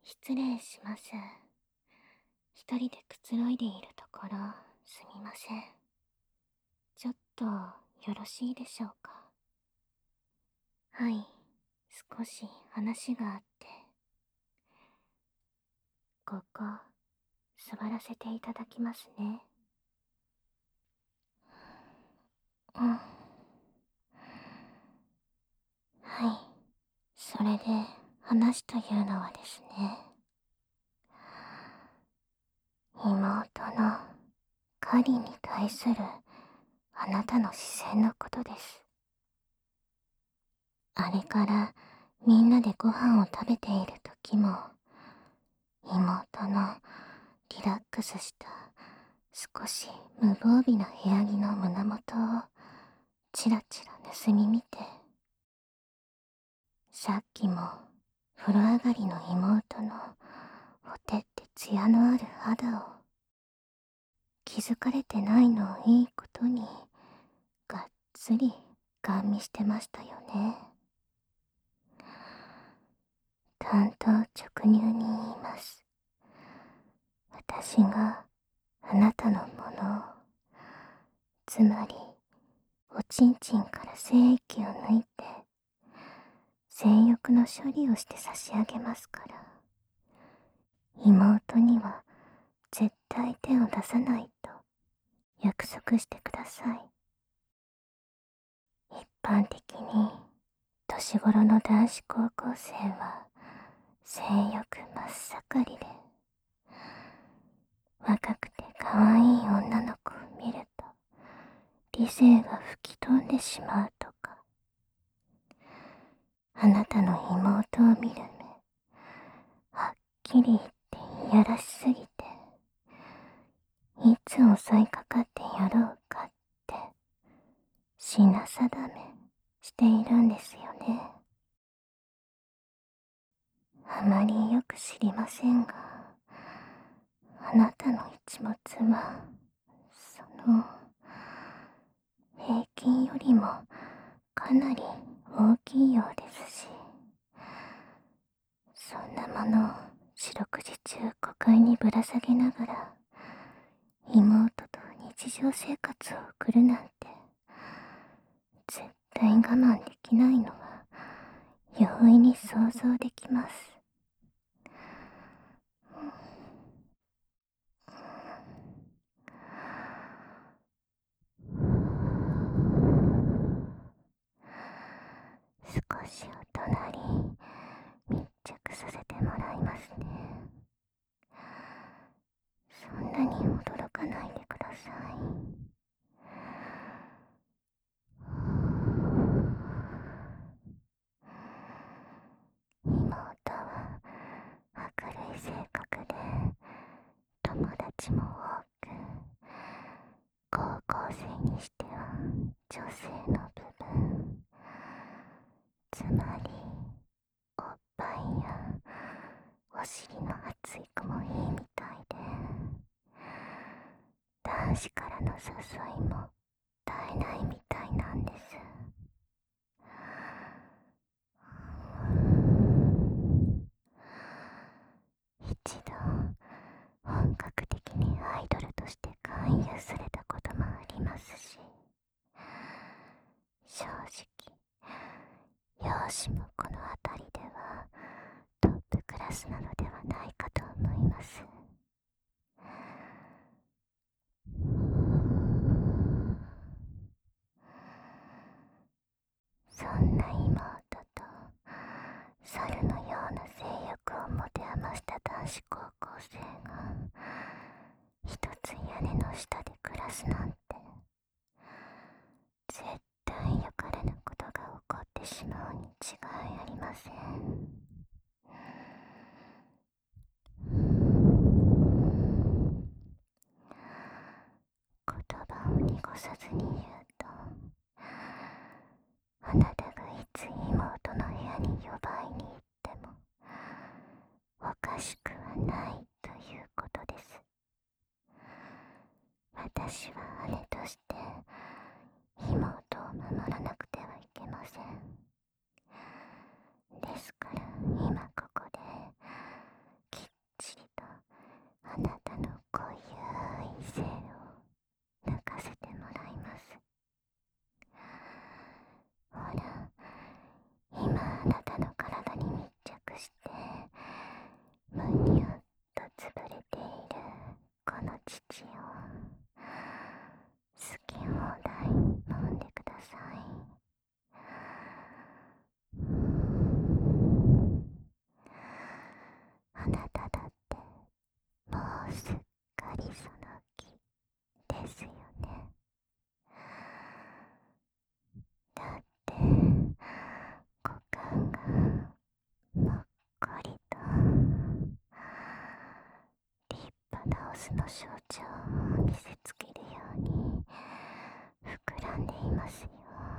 失礼します。一人でくつろいでいるところ、すみません。ちょっと、よろしいでしょうか。はい、少し話があって。ここ、座らせていただきますね。うん。はい、それで、話というのはですね。妹のカリに対するあなたの視線のことです。あれからみんなでご飯を食べている時も、妹のリラックスした少し無防備な部屋着の胸元をチラチラ盗み見て、さっきも風呂上がりの妹のほてってツヤのある肌を気づかれてないのをいいことにがっつりガン見してましたよね。単刀直入に言います。私があなたのものを、つまりおちんちんから精液を抜いて性欲の処理をして差し上げますから、妹には絶対手を出さないと約束してください。一般的に年頃の男子高校生は性欲真っ盛りで、若くて可愛い女の子を見ると理性が吹き飛んでしまうとか、あなたの妹を見る目、はっきり言っていやらしすぎて、いつ襲いかかってやろうかって品定めしているんですよね。あまりよく知りませんが、あなたの一物は平均よりもかなり大きいようですし、そんなものを四六時中股間にぶら下げながら妹と日常生活を送るなんて、絶対我慢できないのは容易に想像できます。少しお隣密着させてもらいますね。そんなに驚かないでください。妹は明るい性格で、友達も多く、高校生にしては女性の部分、つまりおっぱいやお尻の厚い子もいいみたいで、男子からの誘いも絶えないみたいなんです。一度本格的にアイドルとして勧誘されたこともありますし、正直容姿もこの辺りではトップクラスなのではないかと思います。そんな妹と猿のような性欲を持て余した男子高校生が一つ屋根の下で暮らすなんて、絶対良かれぬことが起こってしまうに違いありません。言葉を濁さずに言うと、あなたがいつ妹の部屋に呼ばいに行ってもおかしくはないということです。私は姉として妹を守らなくてはいけません。ですから今ここでスの象徴を見せつけるように膨らんでいますよ。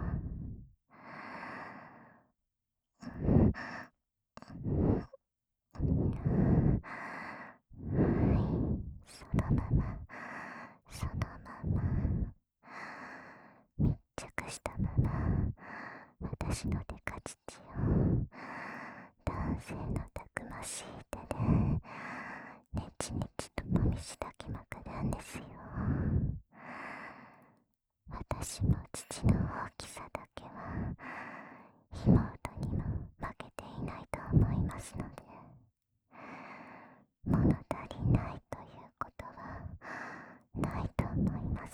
そのまま、そのまま、密着したまま、私のデカ乳を男性のたくましい手でネチネチともみしだきまくるんですよ。私も父の大きさだけは妹にも負けていないと思いますので、物足りないということはないと思います。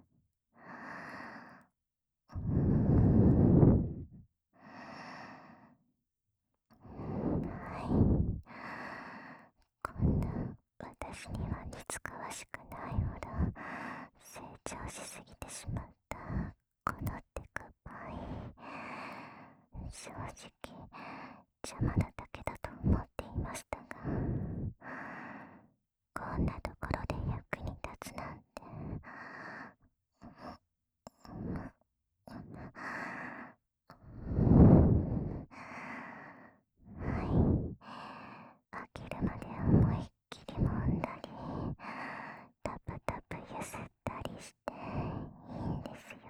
はい、こんな私には似つかわしくないほど成長しすぎてしまったこの手がぱい、正直邪魔なだけだと思っていましたが、こんなところで役に立つなんて。はい、飽きるまで思いっきり揉んだり、タプタプゆすったりしていいんですよ。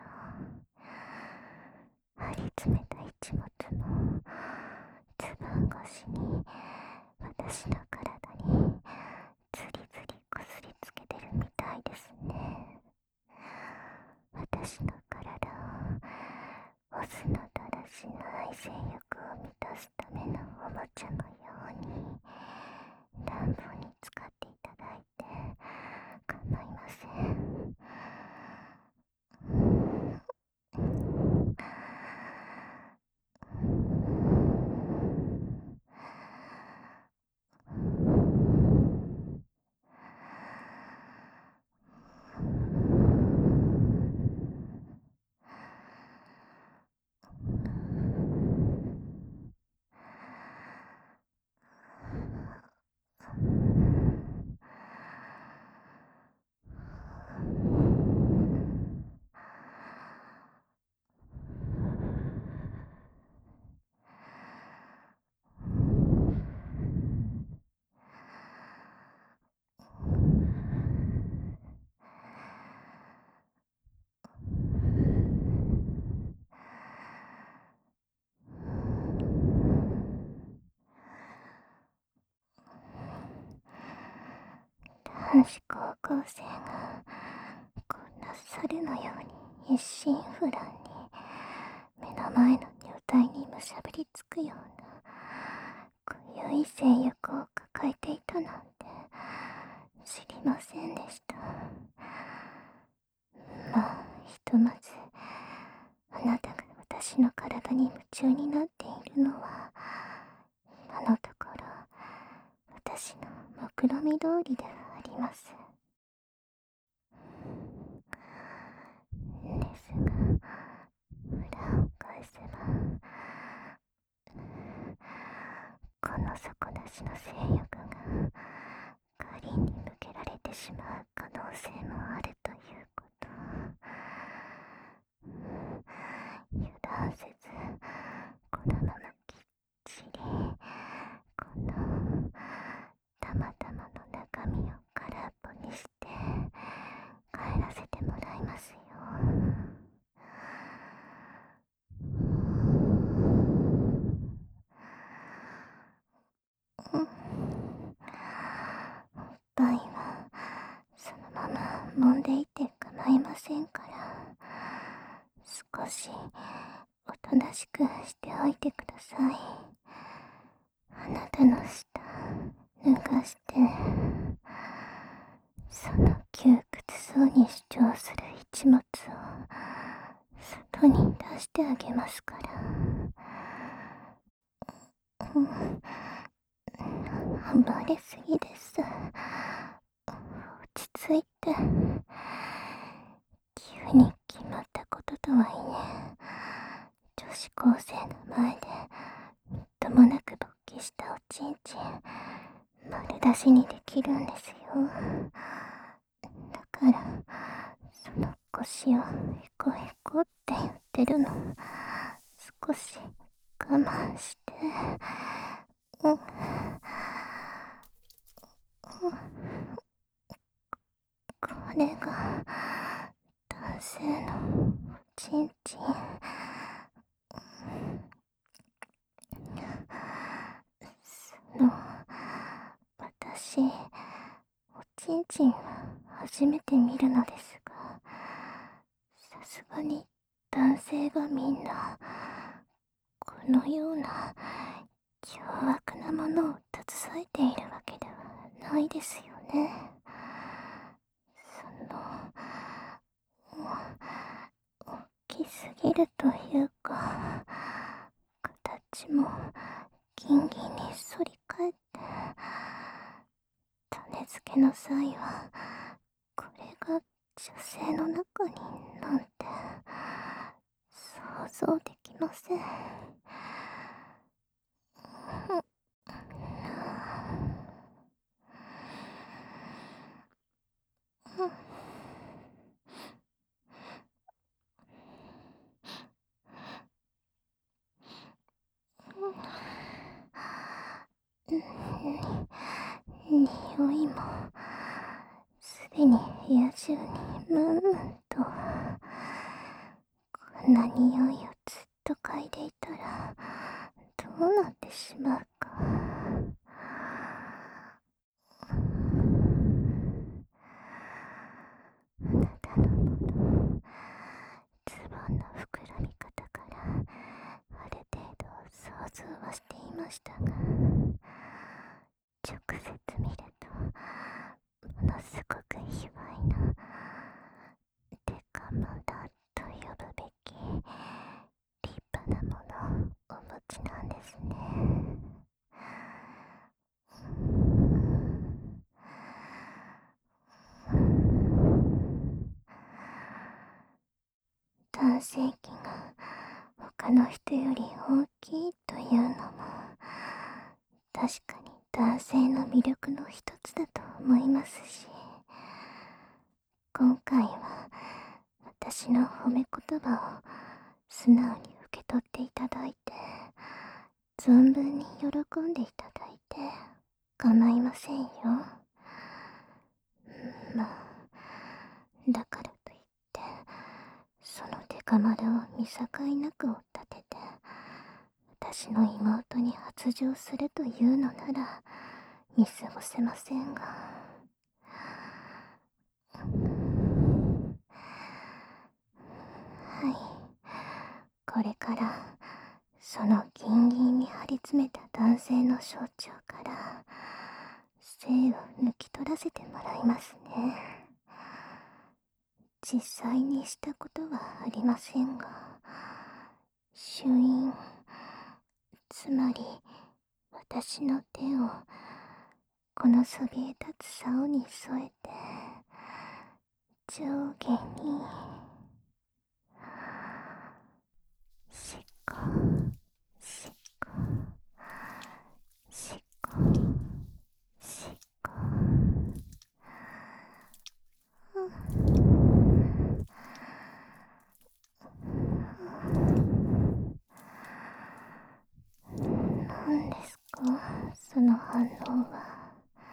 張り詰めた一物もズボン越しに私の体にズリズリこすりつけてるみたいですね。私の体をオスのだらしない性欲を満たすためのおもちゃのように乱暴に使っていただいて構いません。男子高校生がこんな猿のように一心不乱に目の前の女体にむしゃぶりつくような濃ゆい性欲を抱えていたなんて知りませんでした。まあ、ひとまずあなたが私の体に夢中になっているのは今のところ私の目論見通りではあります。ですが、裏を返せばこの底なしの性欲が仮に向けられてしまう可能性もあるということ。油断せずこのままきっちりこのたまたまの中身を空っぽにして帰らせてもらいますよ。おっぱいはそのまま揉んでいて構いませんから、少しおとなしくしておいてください。あなたの舌脱がして、その窮屈そうに主張する一物を外に出してあげますから。暴れすぎです。落ち着いて。急に決まったこととはいえ、女子高生の前でみっともなく勃起したおちんちん丸出しにできるんですよ。 腰をへこへこって言ってるの。少し我慢して。うん。これが男性のおちんちん。私、おちんちんは初めて見るのですが、さすがに男性がみんなこのような凶悪なものを携えているわけではないですよね。大きすぎるというか、形もギンギンに反り返って、種付けの際はこれが女性の中になんて想像できません。匂いもすでに部屋中にムンムンと。こんな匂いをずっと嗅いでいたらどうなってしまうか。あなたのズボンの膨らみ方からある程度想像はしていましたが、直接見るとものすごく卑猥なデカモダと呼ぶべき立派なものをお持ちなんですね。男性器が他の人より大きいというのも確かに男性の魅力の一つだと思いますし、今回は私の褒め言葉を素直に受け取っていただいて、存分に喜んでいただいて構いませんよ。まあ、だからといってそのデカ丸を見境なく追っ立てて私の妹に発情するというのなら見過ごせませんが、はい、これからそのギンギンに張り詰めた男性の象徴から精を抜き取らせてもらいますね。実際にしたことはありませんが、朱印、つまり私の手をこのそびえ立つ竿に添えて上下にしこしこしこしこ、何ですかその反応は。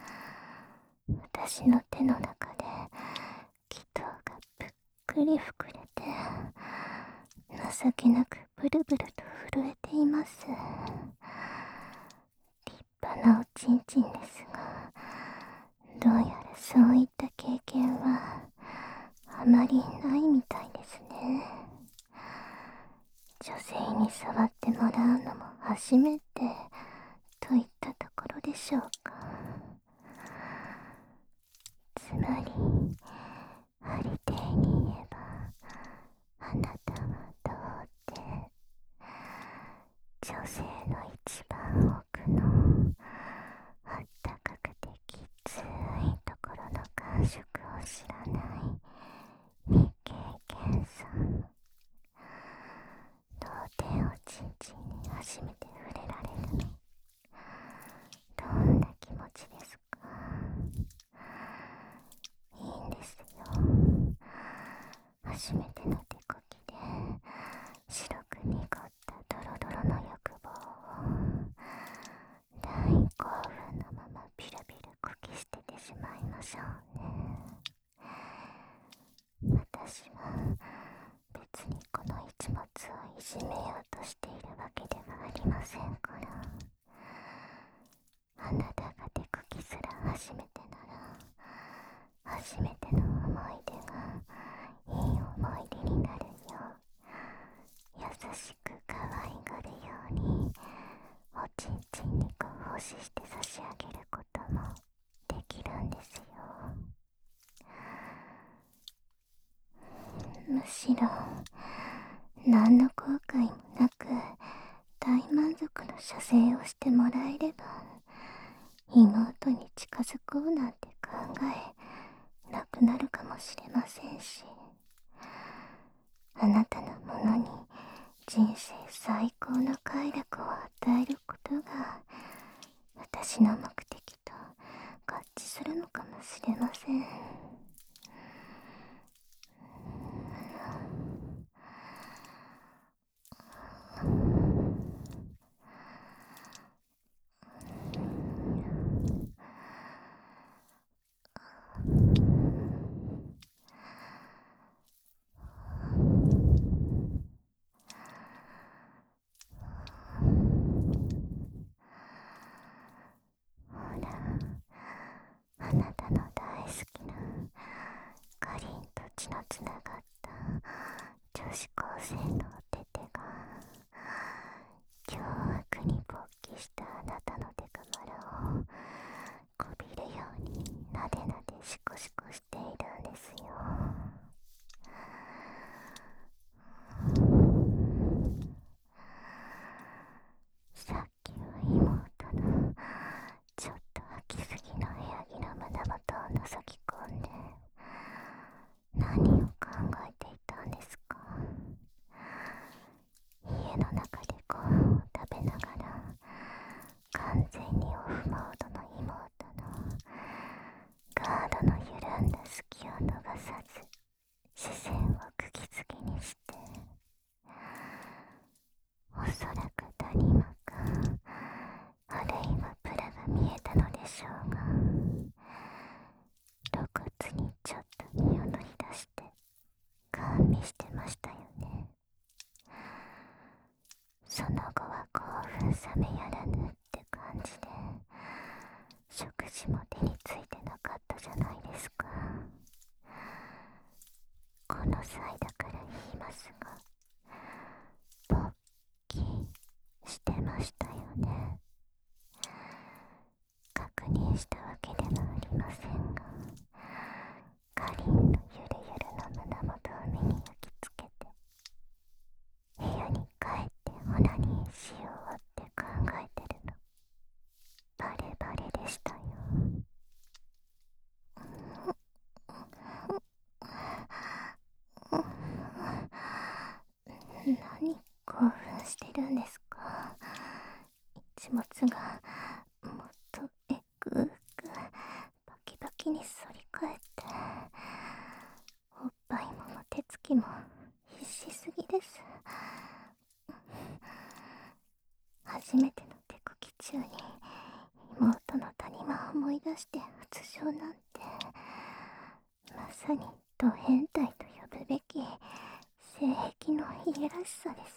私の手の中で気筒がぷっくり膨れて情けなくブルブルと震えています。立派なおちんちんですが、どうやらそういった経験はあまりないみたいですね。女性に触ってもらうのも初めてといったところでしょうか。つまりありていに言えば、あなたはどうって女性の一番奥のあったかくてきついところの感触を知らない未経験さん。童貞おちんちんに初めて触れられるの、どんだ始めようとしているわけではありませんから。あなたが手こきすら初めてなら、初めての思い出がいい思い出になるよう、優しく可愛がるようにおちんちんにご奉仕して差し上げることもできるんですよ。むしろ何の後悔もなく大満足の射精をしてもらえれば、妹に近づこうなんて考えなくなるかもしれませんし、あなたのものに人生最高の快楽を与えることが私の目的と合致するのかもしれません。ほら、あなたの大好きなかりんと血のつながった女子高生のお手手が凶悪に勃起したあなたの手がまらをこびるようになでなでシコシコしているんですよ。さっきは妹のちょっと吐きすぎの部屋着の胸元を覗き込んで何を考えていたんですか。家の中でご飯を食べながら完全にオフモードの妹のガードの緩んだ隙を逃さず視線を釘付けにして、おそらく谷間かあるいはプラが見えたのでしょうが、露骨にちょっと身を乗り出してガン見してましたよね。その後は興奮冷めやらぬって感じで食事も手についてなかったじゃないですか。この際だから言いますが、勃起してましたよね。確認したわけではありませんが、かりんのゆるゆるの胸元を目に焼き付けて、部屋に帰ってオナニーしようって考えてるのバレバレでしたよ。何興奮してるんですか。一物がもっとエグーくバキバキに反り返って、おっぱいも手つきも必死すぎです。初めての手こき中に妹の谷間を思い出して発情なんて、まさにド変態と呼ぶべき性癖のいやらしさです。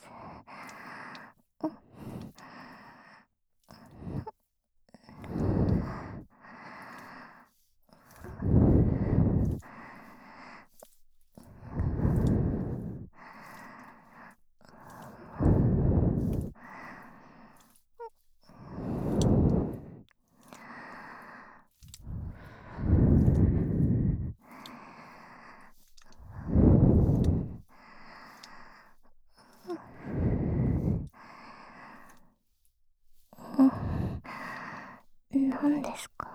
何ですか。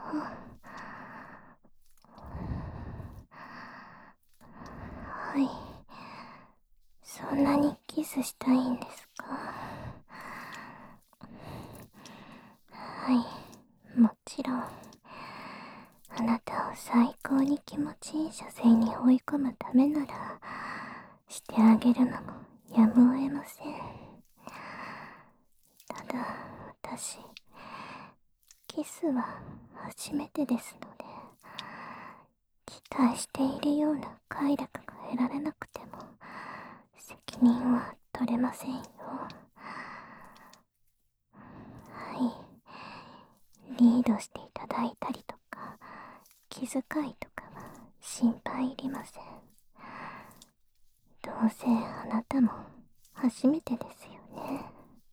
はい、そんなにキスしたいんですか。はい、もちろん。あなたを最高に気持ちいい射精に追い込むためならしてあげるのもやむを得ません。ただ私、キスは初めてですので、期待しているような快楽が得られなくても責任は取取れませんよ。はい、リードしていただいたりとか気遣いとかは心配いりません。どうせあなたも初めてですよね。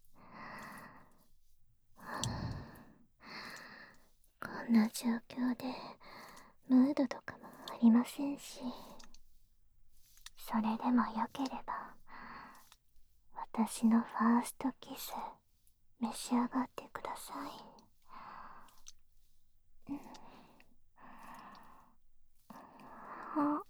こんな状況でムードとかもありませんし、それでもよければ私のファーストキス召し上がってください。あ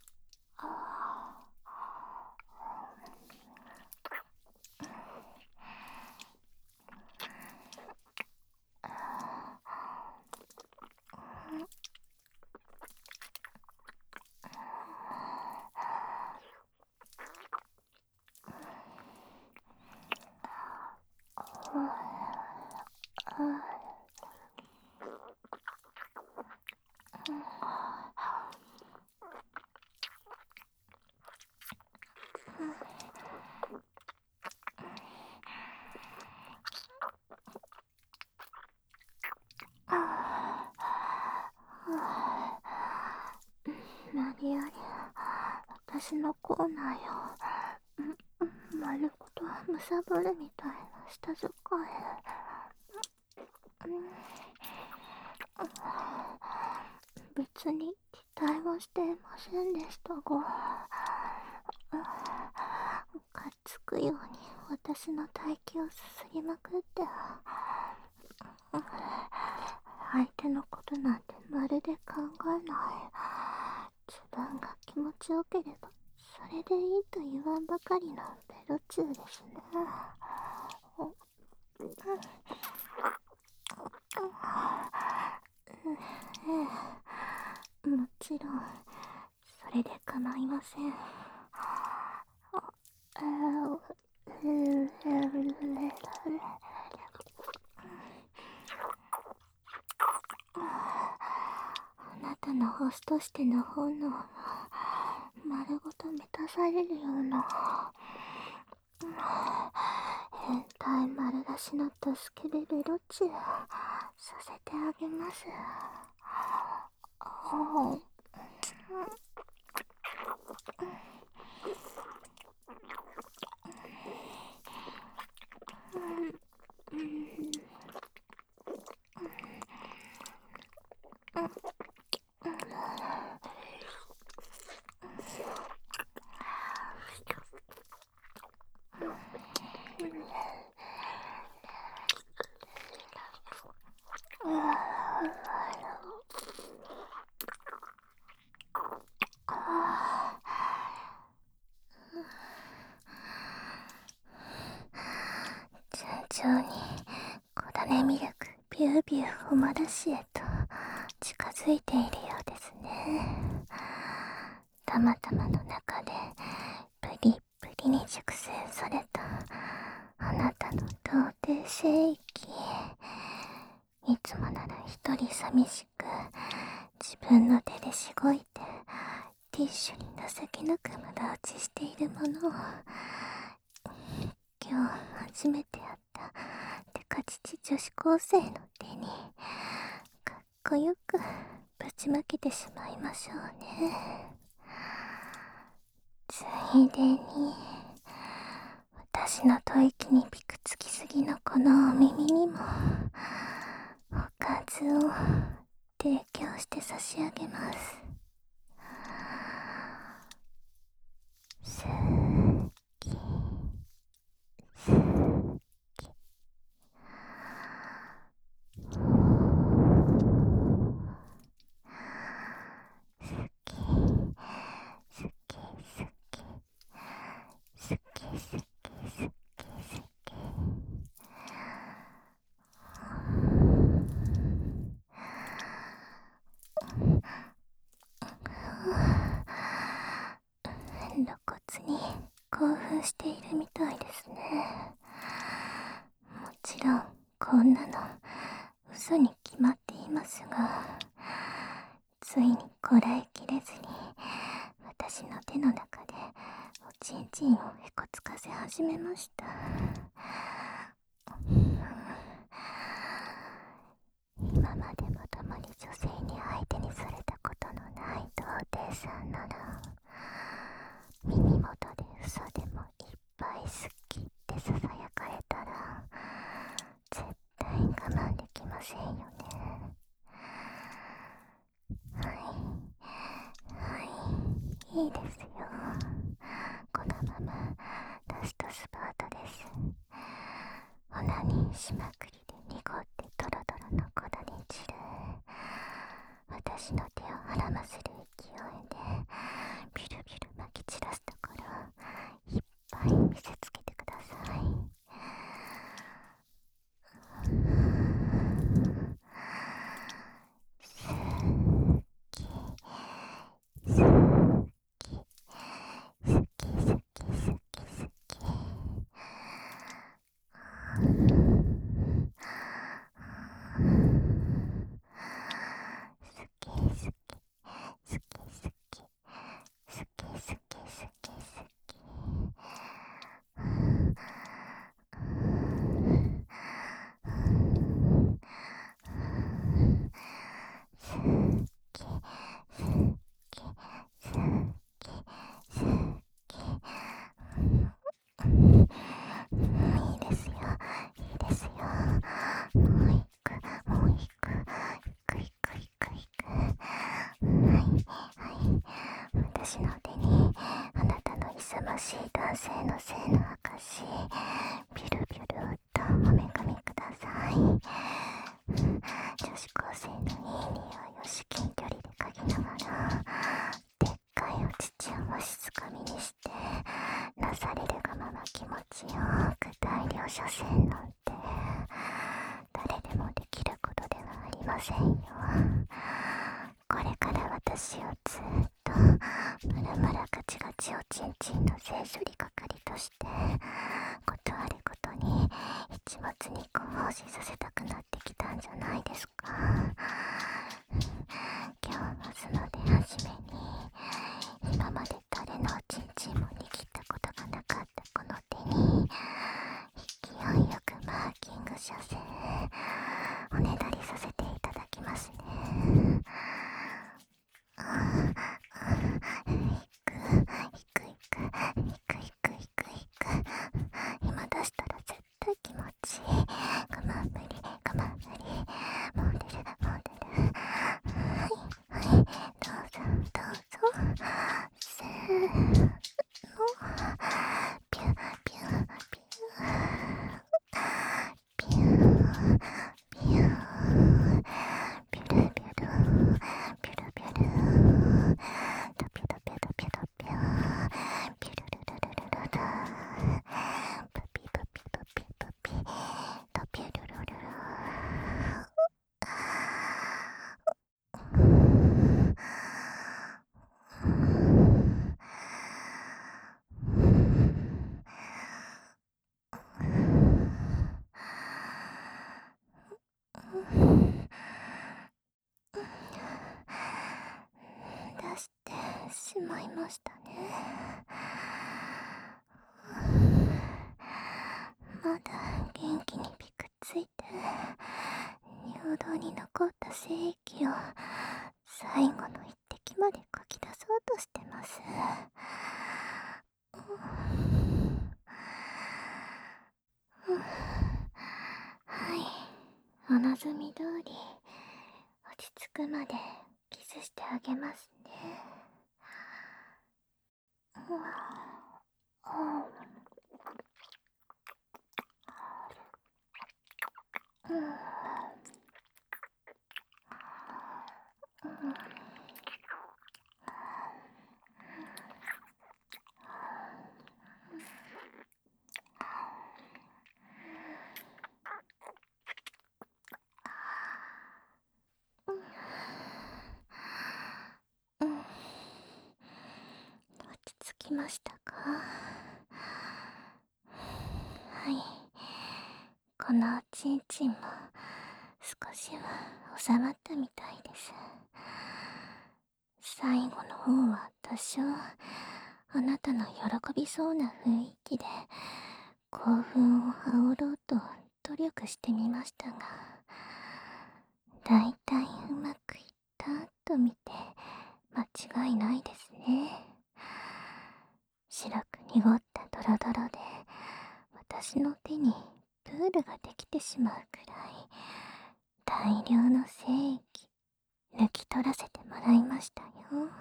何やり私のコーナーよ。丸ごとむさぼるみたいな舌使い。別に期待はしていませんでしたが、かっつくように私の体型をすすりまくって、相手のことなんてまるで考えない。自分が気持ちよければそれでいいと言わんばかりのベロチューですね。もちろんそれで構いません。あなたのホスとしての本能は丸ごと満たされるような変態丸出しの助けでベロチューさせてあげます。順調に小種ミルクビュービューおまだしへと近づいているようですね。たまたまの中でプリップリに熟成されたあなたの童貞聖域、いつもなら一人寂しく自分の手でしごいてティッシュに情けなく無駄落ちしているものを、今日初めて会ったデカ乳女子高生の手にかっこよくぶちまけてしまいましょうね。ついでに私の吐息にピクつきすぎのこのお耳にもおかずを提供して差し上げます。すっきすっきすっきすっきすっきすっきすっきすっきすっき。露骨に興奮しているみたいですね。もちろんこんなの嘘に決まっていますが、ついにこらえきれずに私の手の中でちんちんをへこつかせ始めました。今までまともに女性に相手にされたことのない童貞さんなら、耳元で嘘でもいっぱい好きってささやかれたら絶対我慢できませんよね。はい、いいですよ。このままラストスパートです。オナニーしまくりで濁ってドロドロの粉に散る私の手を孕ませる勢いでビュルビュル撒き散らすところいっぱい見せつけてください。好き好き好き好き好き好きいいですよ、いいですよ。もう一個、もう一個、いくいくいくいく。はい、私の手にあなたの勇ましい男性の性の証ビュルビュルとおめかみください。女子高生のいい匂いを至近距離で嗅ぎながらでっかいお乳をわしづかみにしてなされるがまま気持ちよく大量射精なんて誰でもできることではありませんよ。これから私をずっとムラムラガチガチおちんちんの性処理係としてことあることに一物二個放置させたくなってきたんじゃないですか。今日ますのではじめに今まで誰のおちんちんも握ったことがなかったこの手に勢いよくマーキング射精おねだりさせていただきますね。いくいくいくいくいくいくいく。今出したら絶対気持ちいい。我慢無理我慢無理。もう出るもう出る。はいはい、どうぞどうぞ。せーの、ピュピュピュピュピュピュピュルビュルピュルビュルドピュドピュドピュドピュピュルルルルルルルプピプピプピプピドピュルルルル。出してしまいましたね。まだ元気にピクついて尿道に残った精液を最後の一滴までかき出そうとしてます。はい、お望み通り落ち着くまでキスしてあげますね。落ち着きましたか？はい、このおちんちんも少しは収まったみたいです。最後の方は多少あなたの喜びそうな雰囲気で興奮を煽ろうと努力してみましたが、だいたいうまくいったと見て間違いないですね。白く濁ったドロドロで私の手にプールができてしまうくらい大量の精液抜き取らせてもらいましたよ。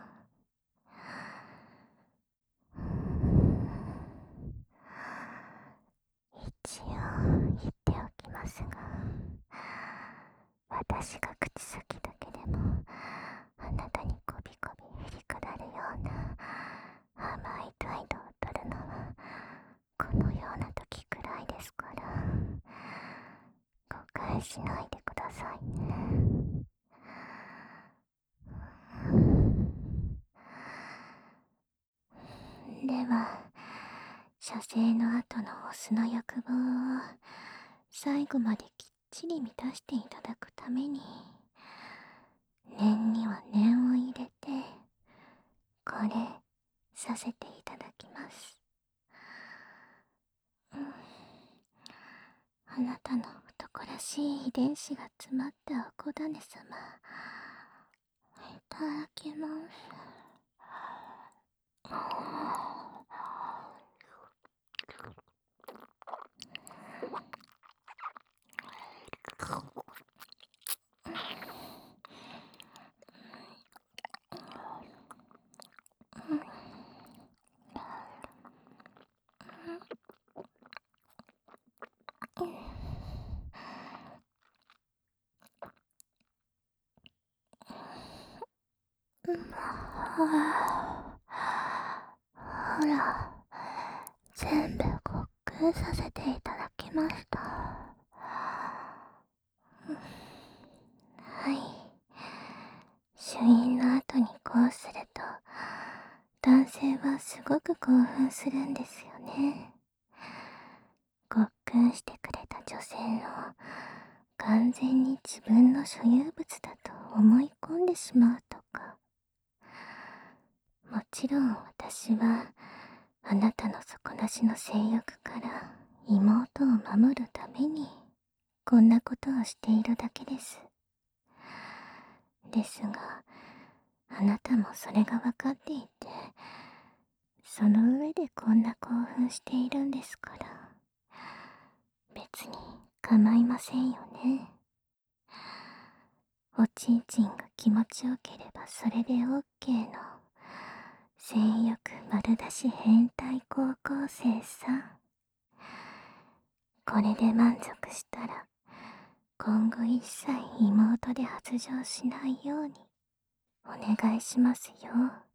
一応言っておきますが、私が口先だけでもあなたにこびこび振りくらるような甘い態度をとるのはこのような時くらいですから、誤解しないでくださいね。では、射精の後のオスの欲望を最後まできっちり満たしていただくために、念には念を入れてこれさせていただきます。あなたの男らしい遺伝子が詰まったお子種様、いただきます。ほら、全部ごっくんさせていただきました。はい。朱印の後にこうすると、男性はすごく興奮するんですよね。ごっくんしてくれた女性を完全に自分の所有物だと思い込んでしまうとか。もちろん私はあなたの底なしの性欲から妹を守るためにこんなことをしているだけです。ですが、あなたもそれが分かっていて、その上でこんな興奮しているんですから、別に構いませんよね。おちんちんが気持ちよければそれで OK の性欲丸出し変態高校生さん。これで満足したら今後一切妹で発情しないようにお願いしますよ。